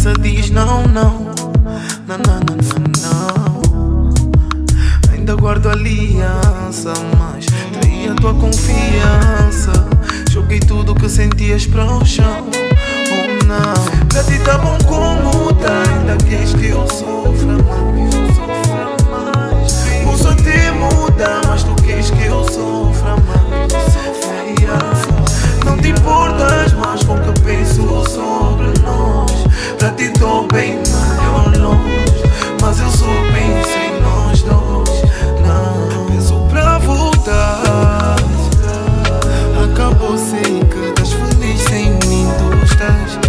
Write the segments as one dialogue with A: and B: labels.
A: cabeça diz não, não, não, não, não, não. Ainda guardo aliança, mas traí a tua confiança. Joguei tudo que sentias para o chão. Oh não, pra ti tá bom como tá. Ainda queres que eu sofra mais. Posso até mudar, mas tu queres que eu sofra mais. Não te importas mais com o que penso sobre nós. Pra ti tô bem melhor longe, mas eu só penso em nós dois. Não penso pra voltar. Acabou, sei que estás feliz sem mim, tu estás.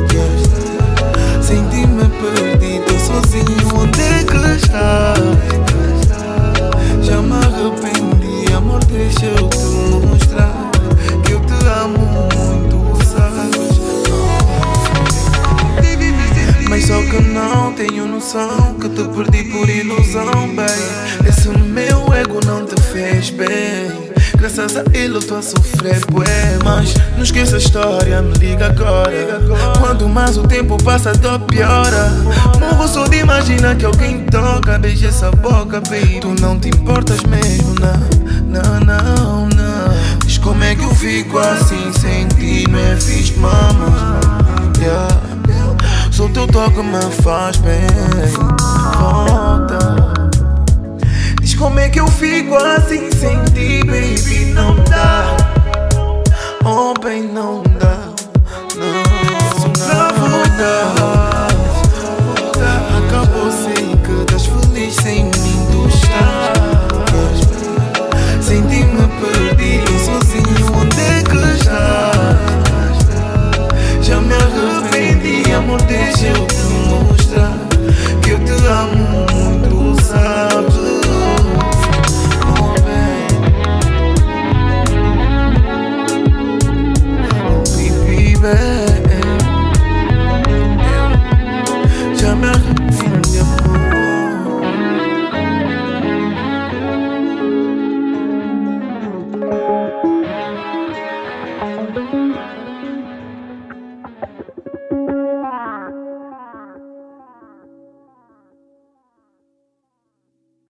A: Senti-me perdido, sozinho, onde é que estás? Já me arrependi, amor, deixa eu te mostrar que eu te amo muito, sabes? Mas só que não tenho noção que te perdi por ilusão, bem. Esse meu ego não te fez bem. Graças a ele eu tô a sofrer, bué. Mas não esqueça a história, me liga agora. Quanto mais o tempo passa, a dor piora. Morro só de imaginar que alguém toca. Beija essa boca, baby. Tu não te importas mesmo, não, não, não, não. Diz como é que eu fico assim sem ti, não é fixe, mama. Yeah. Só o teu toque me faz bem. Volta. Diz como é que eu fico assim sem ti, baby. Não dá, oh bem, não dá, não.